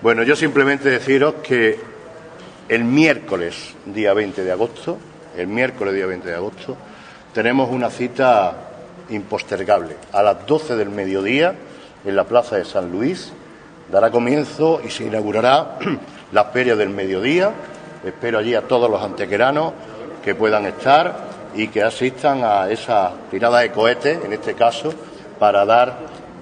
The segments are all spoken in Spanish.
Bueno, yo simplemente deciros que el miércoles día 20 de agosto, tenemos una cita impostergable. A las 12 del mediodía, en la Plaza de San Luis, dará comienzo y se inaugurará la Feria del Mediodía. Espero allí a todos los antequeranos que puedan estar y que asistan a esa tirada de cohetes, en este caso, para dar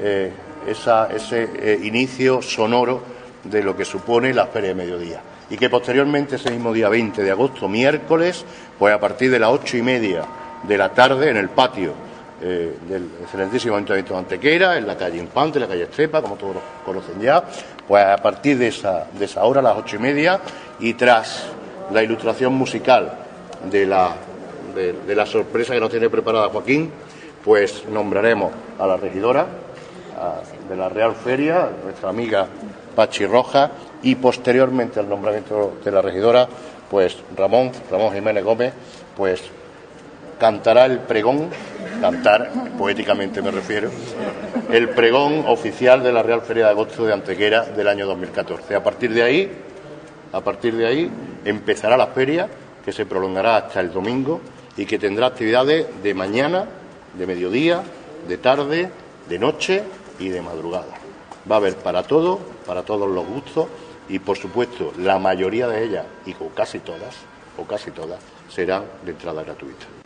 ese inicio sonoro de lo que supone la Feria del Mediodía. Y que posteriormente, ese mismo día 20 de agosto, miércoles, pues a partir de las 8:30 de la tarde, en el patio del excelentísimo Ayuntamiento de Antequera, en la calle Infante, en la calle Estepa, como todos lo conocen ya, pues a partir de esa hora, a las 8:30, y tras la ilustración musical de la sorpresa que nos tiene preparada Joaquín, pues nombraremos a la regidora de la Real Feria, nuestra amiga Pachi Rojas, y posteriormente al nombramiento de la regidora, pues Ramón Jiménez Gómez, pues cantará el pregón, cantar poéticamente me refiero, el pregón oficial de la Real Feria de Agosto de Antequera del año 2014. A partir de ahí empezará la feria, que se prolongará hasta el domingo y que tendrá actividades de mañana, de mediodía, de tarde, de noche y de madrugada. Va a haber para todos los gustos y, por supuesto, la mayoría de ellas, o casi todas, serán de entrada gratuita.